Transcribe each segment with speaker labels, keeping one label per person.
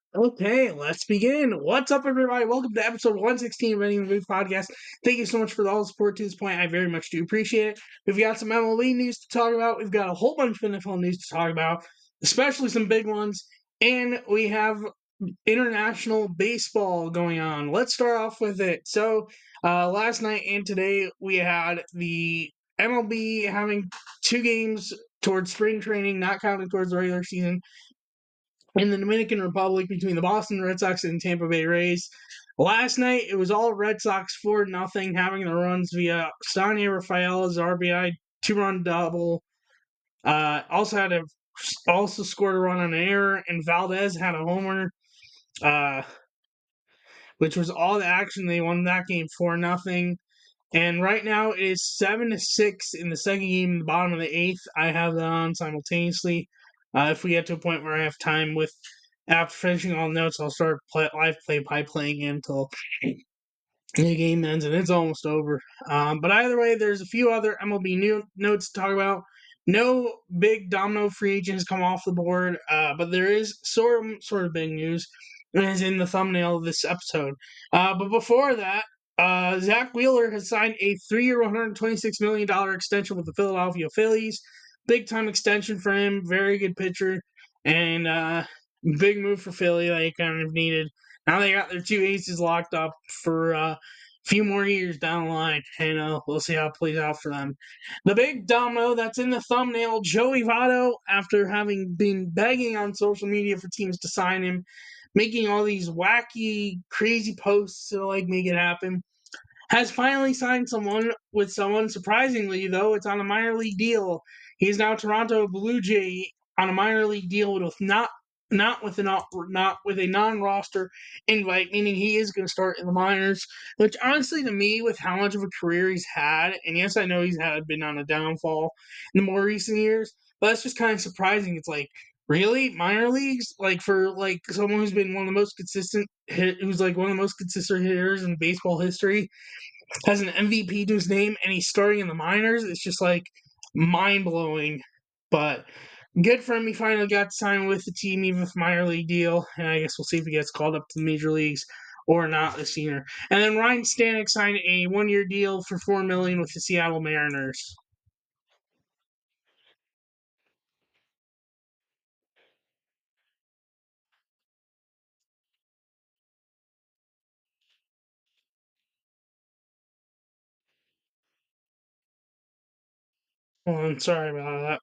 Speaker 1: Okay, let's begin. What's up, everybody? Welcome to episode 116 of Running the Move podcast. Thank you so much for all the support to this point. I very much do appreciate it. We've got some MLB news to talk about. We've got a whole bunch of NFL news to talk about, especially some big ones. And we have international baseball going on. Let's start off with it. Last night and today, we had the MLB having two games towards spring training, not counting towards the regular season in the Dominican Republic between the Boston Red Sox and Tampa Bay Rays. Last night, it was all Red Sox 4-0, having the runs via Sonia Rafaela's RBI two-run double. Also scored a run on an error, and Valdez had a homer, uh, which was all the action. They won that game 4-0. And right now it is 7-6 in the second game, in the bottom of the eighth. I have that on simultaneously. If we get to a point where I have time with after finishing all the notes, I'll start live play by playing until the game ends, and it's almost over. But either way, there's a few other MLB notes to talk about. No big domino free agent has come off the board, but there is sort of big news, as in the thumbnail of this episode. But before that, Zach Wheeler has signed a 3-year, $126 million extension with the Philadelphia Phillies. Big time extension for him. Very good pitcher, and big move for Philly that they kind of needed. Now they got their two aces locked up for a few more years down the line, and we'll see how it plays out for them. The big domino that's in the thumbnail, Joey Votto, after having been begging on social media for teams to sign him, making all these wacky, crazy posts to make it happen, has finally signed someone with someone. Surprisingly, though, it's on a minor league deal. He's now Toronto Blue Jay on a minor league deal with not with a non-roster invite, meaning he is going to start in the minors. Which honestly, to me, with how much of a career he's had, and yes, I know he's been on a downfall in the more recent years, but that's just kind of surprising. It's like, really, minor leagues, for someone who's been one of the most consistent who's like one of the most consistent hitters in baseball history, has an MVP to his name, and he's starting in the minors. It's just mind blowing. But good for him. He finally got signed with the team, even with a minor league deal. And I guess we'll see if he gets called up to the major leagues or not this year. And then Ryan Stanek signed a 1-year deal for $4 million with the Seattle Mariners. Well, I'm sorry about that.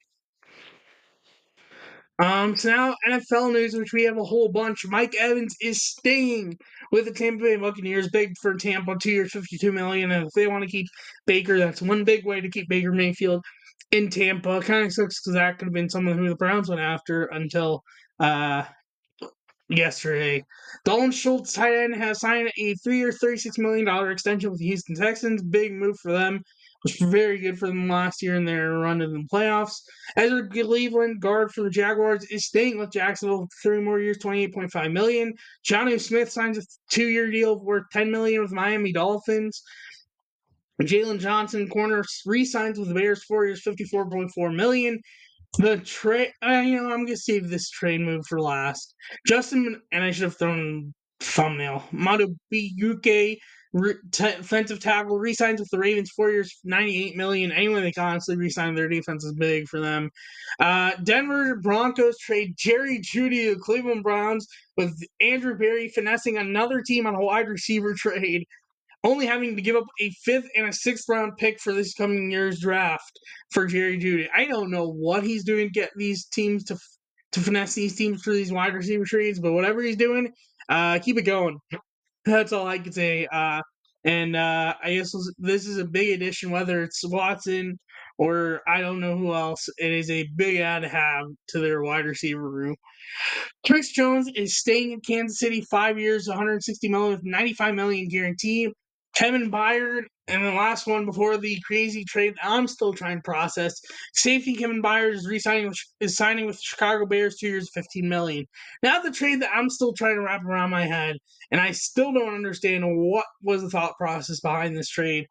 Speaker 1: So now NFL news, which we have a whole bunch. Mike Evans is staying with the Tampa Bay Buccaneers. Big for Tampa, 2 years, $52 million. And if they want to keep Baker, that's one big way to keep Baker Mayfield in Tampa. Kind of sucks because that could have been someone who the Browns went after until uh yesterday. Dalton Schultz, tight end, has signed a 3-year, $36 million extension with the Houston Texans. Big move for them. Was very good for them last year in their run to the playoffs. Ezra Cleveland, guard for the Jaguars, is staying with Jacksonville for 3 more years, $28.5 million. Johnny Smith signs a 2-year deal worth $10 million with Miami Dolphins. Jalen Johnson, corner, re-signs with the Bears, 4 years, $54.4 million. The trade, I'm gonna save this trade move for last. Justin, and I should have thrown thumbnail. Madubuike, defensive tackle, resigns with the Ravens, 4 years, $98 million. Anyone they constantly resign, their defense is big for them. Denver Broncos trade Jerry Jeudy to the Cleveland Browns with Andrew Berry finessing another team on a wide receiver trade, only having to give up a 5th and a 6th round pick for this coming year's draft for Jerry Jeudy. I don't know what he's doing to get these teams to finesse these teams for these wide receiver trades, but whatever he's doing, keep it going. That's all I can say. I guess this is a big addition, whether it's Watson or I don't know who else. It is a big add to have to their wide receiver room. Chris Jones is staying in Kansas City 5 years, $160 million with $95 million guarantee. Kevin Byard, and the last one before the crazy trade I'm still trying to process. Safety Kevin Byard is signing with the Chicago Bears 2 years, $15 million. Now the trade that I'm still trying to wrap around my head, and I still don't understand what was the thought process behind this trade.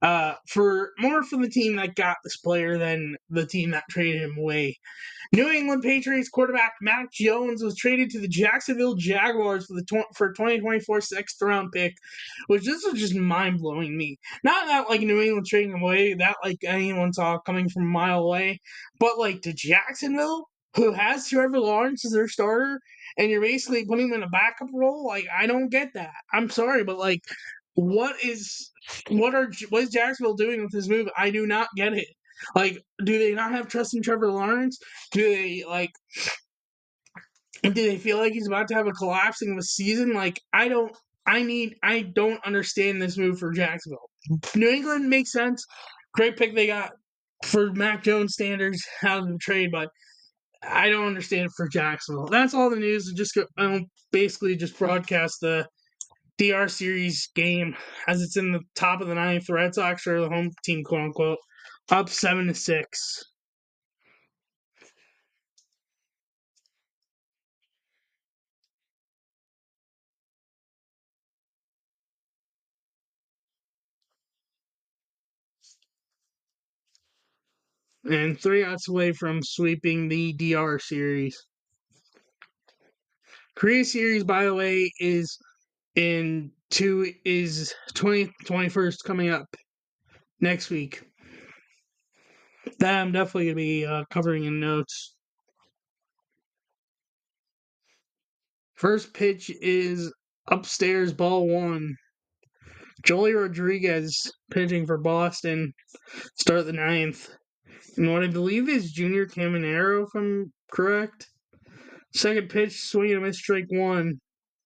Speaker 1: for the team that got this player than the team that traded him away. New England Patriots quarterback Mac Jones was traded to the Jacksonville Jaguars for 2024 sixth round pick, which this was just mind blowing me. Not that like New England trading him away, that like anyone saw coming from a mile away, but like to Jacksonville, who has Trevor Lawrence as their starter, and you're basically putting him in a backup role. Like I don't get that. I'm sorry, but like what is what is Jacksonville doing with this move? I do not get it. Like, do they not have trust in Trevor Lawrence? Do they like? Do they feel like he's about to have a collapsing of a season? Like, I don't. I don't understand this move for Jacksonville. New England makes sense. Great pick they got for Mac Jones standards out of the trade, but I don't understand it for Jacksonville. That's all the news. Just basically just broadcast the DR series game as it's in the top of the ninth. The Red Sox are the home team, quote unquote, up 7-6. And 3 outs away from sweeping the DR series. Korea series, by the way, is 21st coming up next week. That I'm definitely gonna be covering in notes. First pitch is upstairs, ball one. Joely Rodriguez pitching for Boston. Start the ninth. And what I believe is Junior Caminero, if I'm correct. Second pitch, swing and a miss, strike one.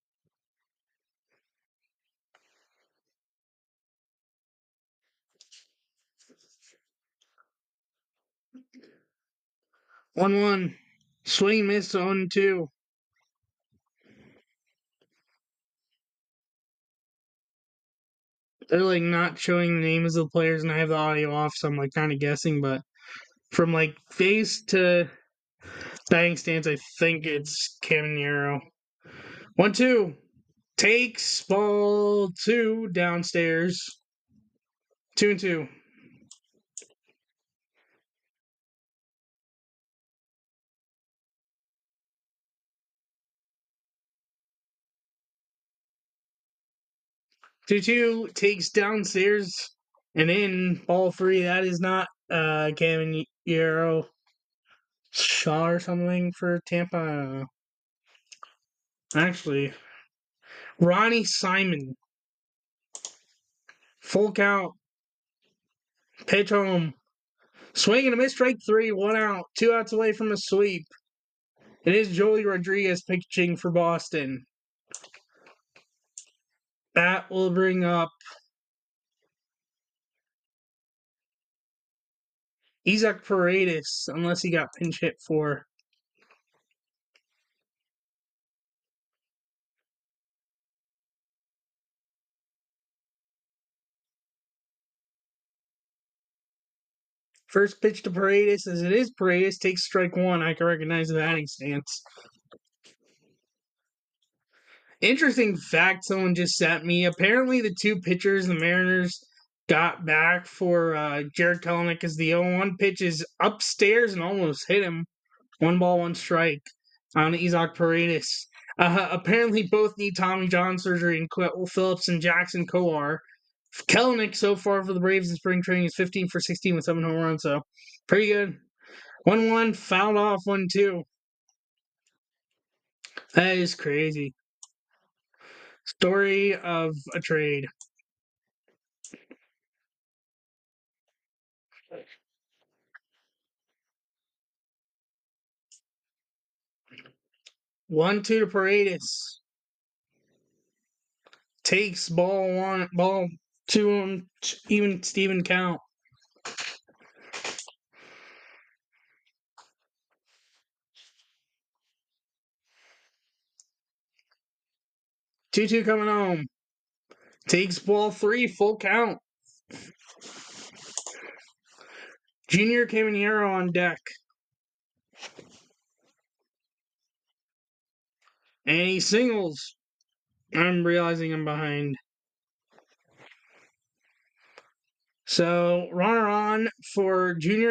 Speaker 1: One. Swing and miss, 0-2. They're like not showing the names of the players, and I have the audio off, so I'm like kind of guessing. But from like face to batting stance, I think it's Caminero. 1-2. Takes ball two downstairs. 2-2. 2-2 takes downstairs and in ball three. That is not Caminero. Shaw or something for Tampa. I don't know. Actually, Ronnie Simon. Full count. Pitch home. Swing and a miss, strike three. 1 out. 2 outs away from a sweep. It is Joely Rodriguez pitching for Boston. That will bring up Isaac Paredes, unless he got pinch hit for. First pitch to Paredes, as it is Paredes, takes strike one. I can recognize the batting stance. Interesting fact someone just sent me. Apparently, the two pitchers the Mariners got back for Jared Kelenic as the 0-1 pitch is upstairs and almost hit him. 1-1 strike on Isaac Paredes. Apparently, both need Tommy John surgery, and Quentin Phillips and Jackson Kowar. Kelenic so far for the Braves in spring training is 15 for 16 with 7 home runs, so pretty good. 1-1, fouled off 1-2. That is crazy. Story of a trade. One two to Paredes. Takes ball one, ball two, even Steven count. 2-2 coming home. Takes ball three, full count. Junior Caminero on deck. And he singles. I'm realizing I'm behind. So runner on for Junior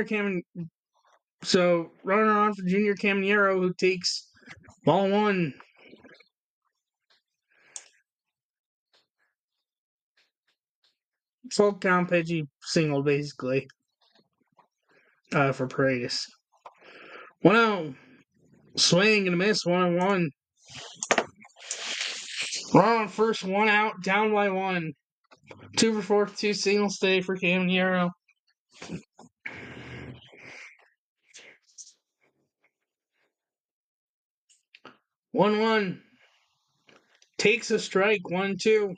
Speaker 1: Caminero, who takes ball one. Full count Pidgey single, basically, for Paredes. 1-0. Swing and a miss, 1-1. Run on first, 1 out, down by 1. 2 for 4, 2 singles today for Caminero. 1-1. Takes a strike, 1-2.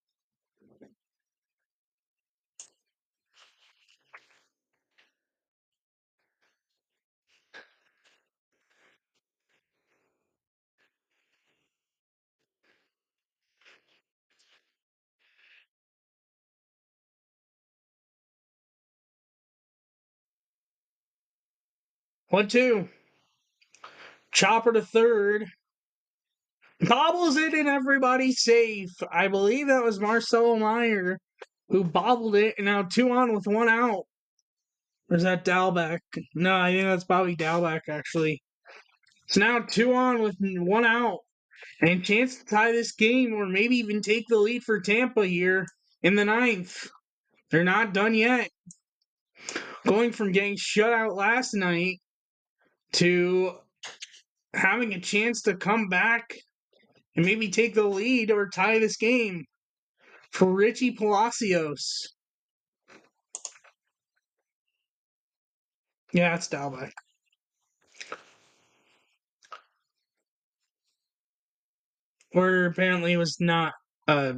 Speaker 1: 1-2. Chopper to third. Bobbles it and everybody's safe. I believe that was Marcelo Meyer who bobbled it, and now 2 on with 1 out. Or is that Dalbec? No, I think that's Bobby Dalbec, actually. So now 2 on with 1 out. And chance to tie this game or maybe even take the lead for Tampa here in the 9th. They're not done yet. Going from getting shut out last night to having a chance to come back and maybe take the lead or tie this game for Richie Palacios. Yeah, it's Dalbec. Or apparently it was not. I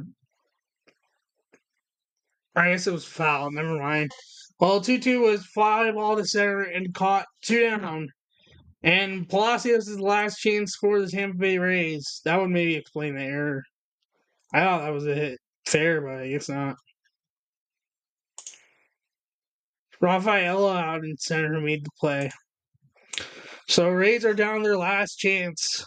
Speaker 1: guess it was foul. Never mind. Well, 2-2 was fly ball to center and caught 2 down. And Palacios' last chance for the Tampa Bay Rays. That would maybe explain the error. I thought that was a hit. Fair, but I guess not. Rafaela out in center who made the play. So Rays are down their last chance.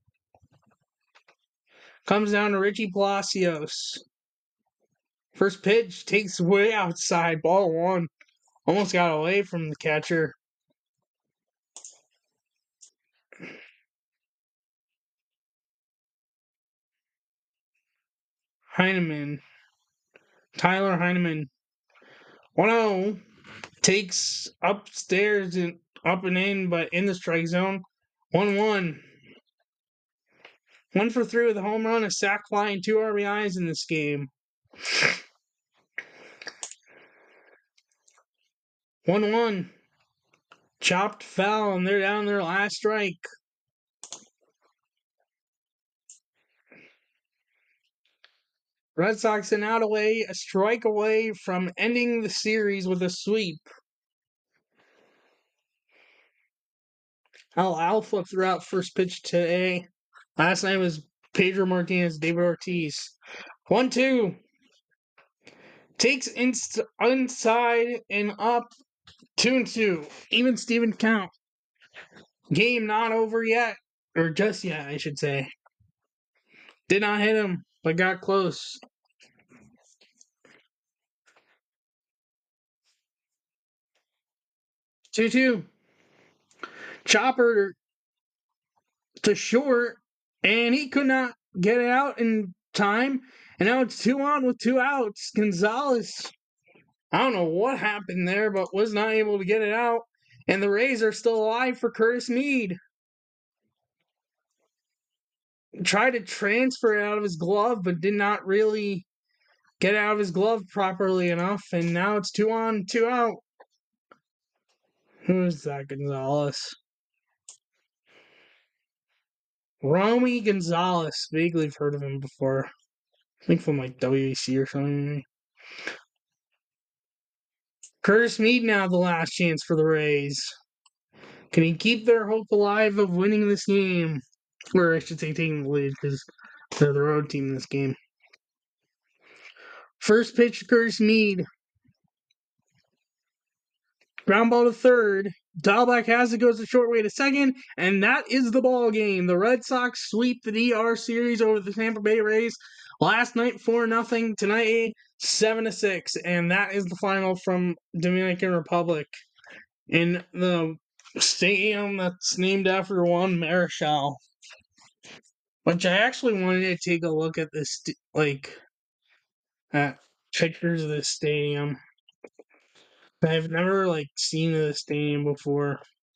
Speaker 1: Comes down to Richie Palacios. First pitch takes way outside. Ball 1. Almost got away from the catcher. Tyler Heineman. 1-0. Takes upstairs and up and in, but in the strike zone. 1-1. 1 for 3 with a home run, a sac fly, and 2 RBIs in this game. 1-1. Chopped foul, and they're down their last strike. Red Sox an out away, a strike away from ending the series with a sweep. Al flip throughout first pitch today. Last night was Pedro Martinez, David Ortiz. 1-2. Takes inside and up. 2-2. Even Steven count. Game not over yet. Or just yet, I should say. Did not hit him, but got close. 2-2. Chopper to short, and he could not get it out in time. And now it's 2 on with 2 outs. Gonzalez, I don't know what happened there, but was not able to get it out. And the Rays are still alive for Curtis Mead. Tried to transfer it out of his glove, but did not really get out of his glove properly enough. And now it's 2 on, 2 out. Who is that, Gonzalez? Romy Gonzalez. Vaguely heard of him before. I think from like WEC or something. Curtis Mead now the last chance for the Rays. Can he keep their hope alive of winning this game? Or I should say taking the lead because they're the road team in this game. First pitch to Curtis Mead. Ground ball to third. Dalbec has it, goes the short way to second, and that is the ball game. The Red Sox sweep the DR series over the Tampa Bay Rays last night 4-0. Tonight 7-6, and that is the final from Dominican Republic in the stadium that's named after Juan Marichal. Which I actually wanted to take a look at this, at pictures of this stadium. I've never seen this stadium before.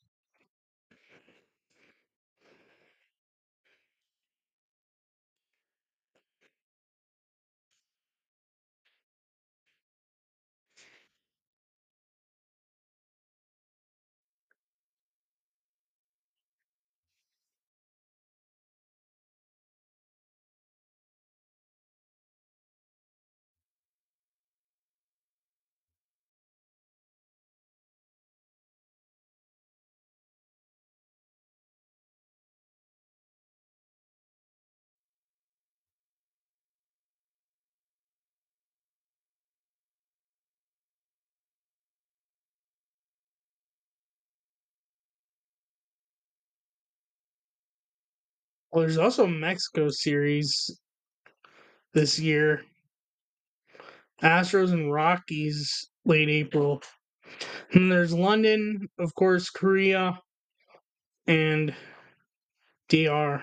Speaker 1: Well, there's also Mexico series this year. Astros and Rockies late April. And there's London, of course, Korea, and DR.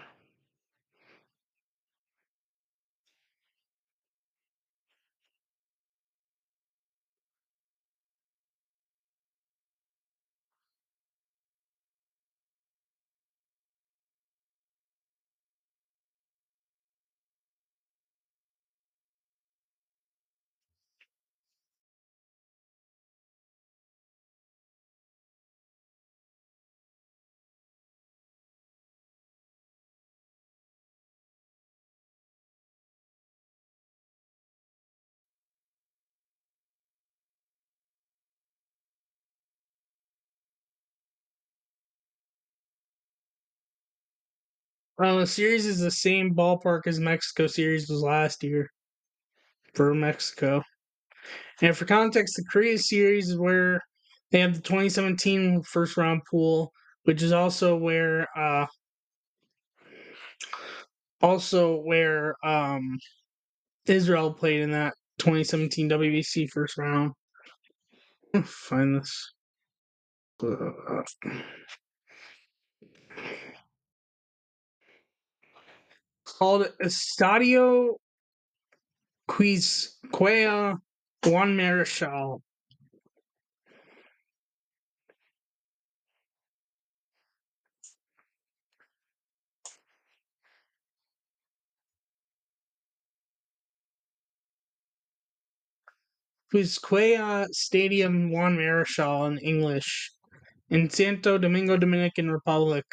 Speaker 1: The series is the same ballpark as Mexico series was last year for Mexico. And for context, the Korea series is where they have the 2017 first round pool, which is also where Israel played in that 2017 WBC first round. Find this. Called Estadio Quisqueya Juan Marichal. Quisqueya Stadium Juan Marichal in English in Santo Domingo, Dominican Republic.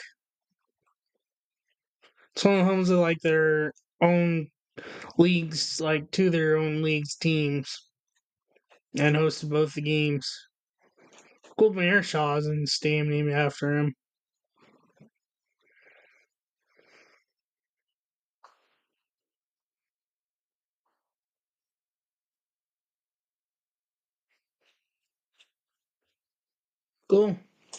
Speaker 1: It's one of the homes of their own leagues, two of their own leagues teams, and hosted both the games. Goldman Airshaw is in the stadium named after him. Cool.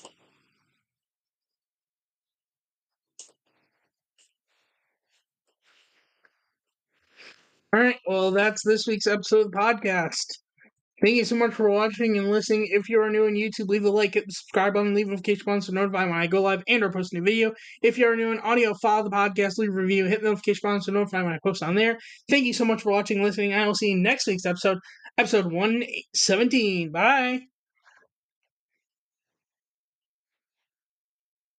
Speaker 1: All right. Well, that's this week's episode of the podcast. Thank you so much for watching and listening. If you are new on YouTube, leave a like, hit the subscribe button, leave a notification button to notify when I go live and or post a new video. If you are new on audio, follow the podcast, leave a review, hit the notification button to notify when I post on there. Thank you so much for watching and listening. I will see you next week's episode 117. Bye.